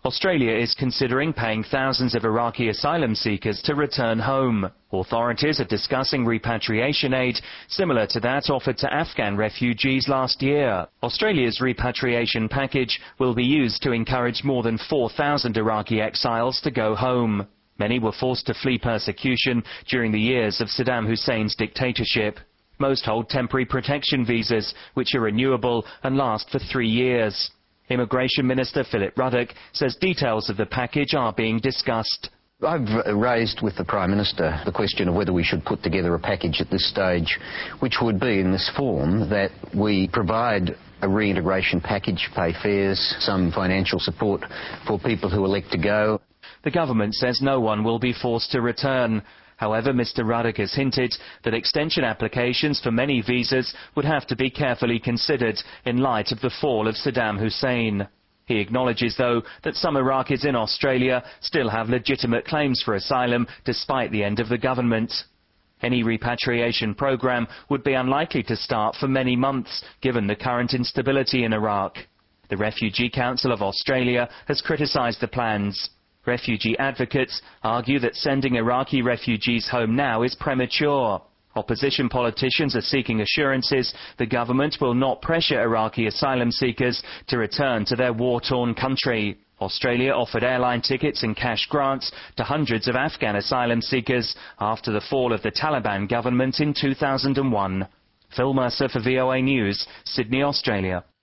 Australia is considering paying thousands of Iraqi asylum seekers to return home. Authorities are discussing repatriation aid similar to that offered to Afghan refugees last year. Australia's repatriation package will be used to encourage more than 4,000 Iraqi exiles to go home. Many were forced to flee persecution during the years of Saddam Hussein's dictatorship. Most hold temporary protection visas, which are renewable and last for 3 years. Immigration Minister Philip Ruddock says details of the package are being discussed. I've raised with the Prime Minister the question of whether we should put together a package at this stage, which would be in this form, that we provide a reintegration package, pay fares, some financial support for people who elect to go. The government says no one will be forced to return. However, Mr Ruddock has hinted that extension applications for many visas would have to be carefully considered in light of the fall of Saddam Hussein. He acknowledges, though, that some Iraqis in Australia still have legitimate claims for asylum despite the end of the government. Any repatriation programme would be unlikely to start for many months, given the current instability in Iraq. The Refugee Council of Australia has criticised the plans. Refugee advocates argue that sending Iraqi refugees home now is premature. Opposition politicians are seeking assurances the government will not pressure Iraqi asylum seekers to return to their war-torn country. Australia offered airline tickets and cash grants to hundreds of Afghan asylum seekers after the fall of the Taliban government in 2001. Phil Mercer for VOA News, Sydney, Australia.